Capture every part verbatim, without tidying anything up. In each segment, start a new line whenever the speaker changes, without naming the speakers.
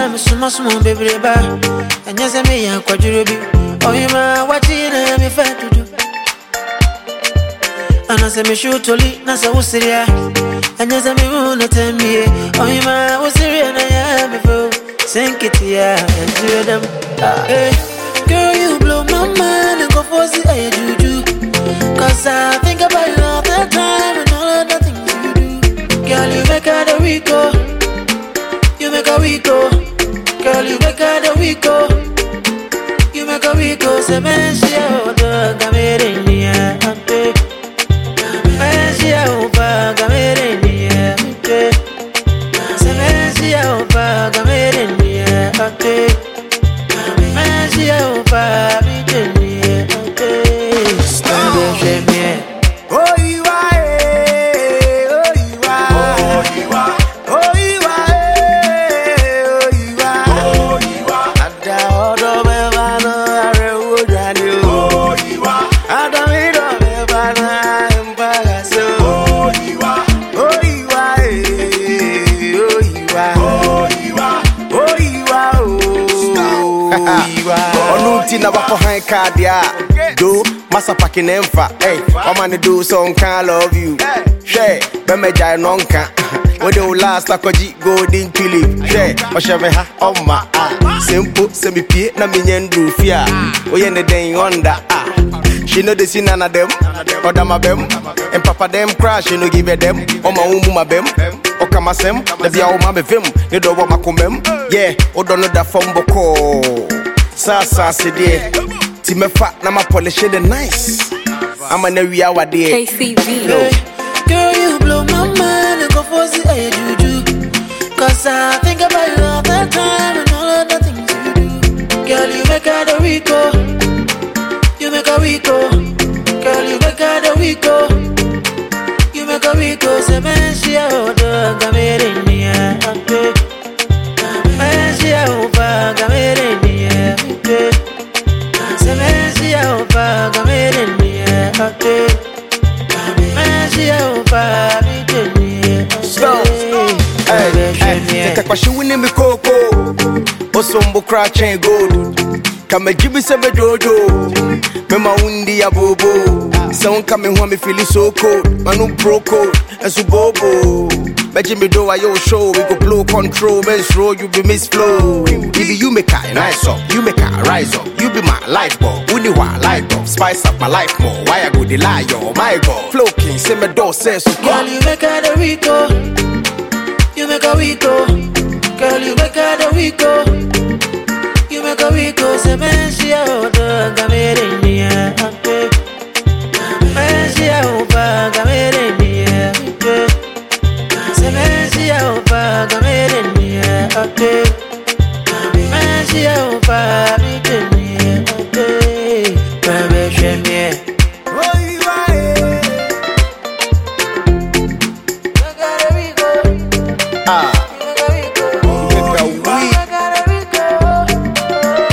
I'm so small, baby, and yes, I may have quite you be. Oh, you ma, what you know, I'm fat to do. And I say, me shoot to lead, Nasa was serious. And yes, I may want to tell me. Oh, you ma, was serious, and I am before. Sink it here and do them. Hey, girl, you blow my mind and go for the air, juju. Cause I think about you all the time and all of the things you do. Girl, you make her the Rico. You make a Rico. Girl, you make her the Rico. You make a Rico. Say, man, she out the Gamerinia. Man, she out the Gamerinia. Say, man, she out the Gamerinia. Man, she out the Gamerinia.
Oh, you are, oh, you are, oh, you are, oh, you are, oh, you are, oh, you are. I don't know if I know I would run you. Oh, you are. I don't know if I know I'm back. So, oh, you are, oh, you are, oh, you are, oh, you are, oh, you are, oh, you are. Oh, no, Tina, what behind Cardia? Do. Massa packing emfa, hey, I'm gonna do some kind love you. Share, Bemeja nonka. When you last like a G golden tulip. Share, or shave ha on my eye. Simple, semi pie, na minyan do fear. We end the day on that. She know the scene none of them, or them a bem. And papa them crash, you know, give it them. Or my own mama bem. Or come a sem, the be our mama vim. You don't want my comem. Yeah, or don't know that phone boko. Sasa, Sidia. Me fat na my polish it nice. I'm an area what day.
K C V.
Hey, girl, you blow my mind and go for the air, juju. Cause I think about you all the time and all of the things you do. Girl, you make her the Rico. You make a Rico. Girl, you make her the Rico. You make a Rico. Say, man, she out the Gamerinia. Man, she out the Gamerinia. Man, she out for Gamerinia. Man, she out for Gamerinia.
Slow. Hey, hey, take a question with me, Coco. Osombo crash and gold. Come and give me some dodo. Mema undi ya bobo. Someone coming home, me feeling so cold. Manu pro code and so bobo. But me do I your show, we go blow control, men's roll, you be miss flow. Baby, you make a nice up, you make a rise up, you be my light bulb, only one light up, spice up my life more. Why I go the lie, yo, my God. Flow king, say me door says so.
Girl, you make her the Rico. You make a Rico. Girl, you make her the Rico. You make a Rico. Say, man, she out the Gamerinia. Man, she out the Gamerinia. Man, she out for Gamerinia. Man, she out for Gamerinia. Baby, shame me.
Oh, you are. Ah.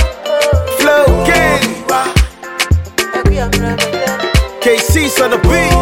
Flow King. K C's on the beat.